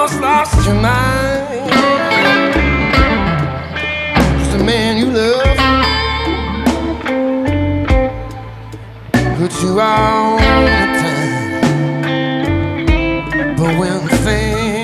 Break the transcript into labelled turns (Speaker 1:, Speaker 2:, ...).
Speaker 1: lost your mind. 'Cause the man you love put you on the time. But when things